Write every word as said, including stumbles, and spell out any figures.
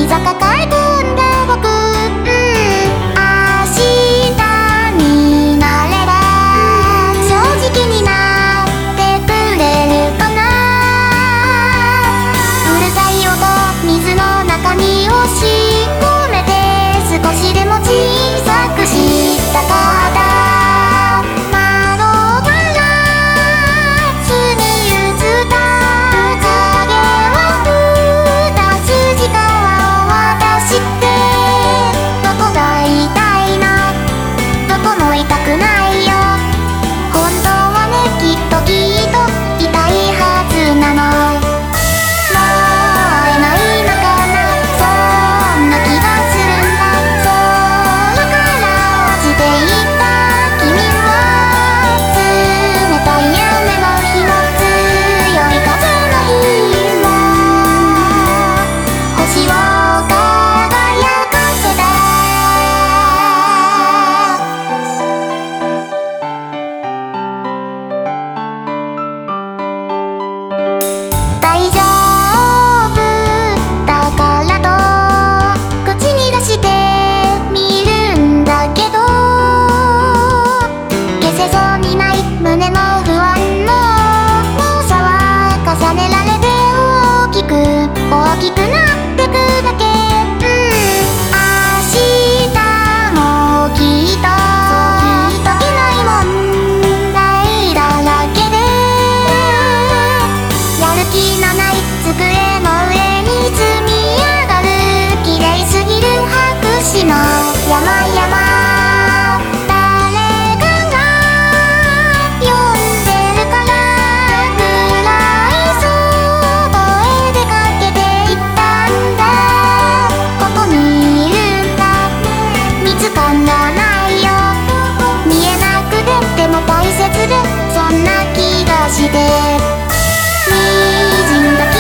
膝抱え込んだ僕、うん、明日になれば正直になってくれるかな。うるさい音、水の中に押し込めて少しでも小さくしたかった。痛くないよ、本当はね、きっときっと痛いはずなの。もう会えないのかな、そんな気がするんだ。空から落ちていった君は冷たい雨の日も強い風の日も星を輝かせた。大丈夫だからと口に出してみるんだけど、消せそうにない胸の不安の重さは重ねられて大きく大きくなってくだけ。うん、明日もきっと解けない問題だらけで、やる気のない机の上に積み上がる綺麗すぎる白紙の山々、誰かが呼んでるからくらい外へ出かけていったんだ。ここにいるんだ、見つからないよ、見えなくてでも大切でそんな気がして。にじんだ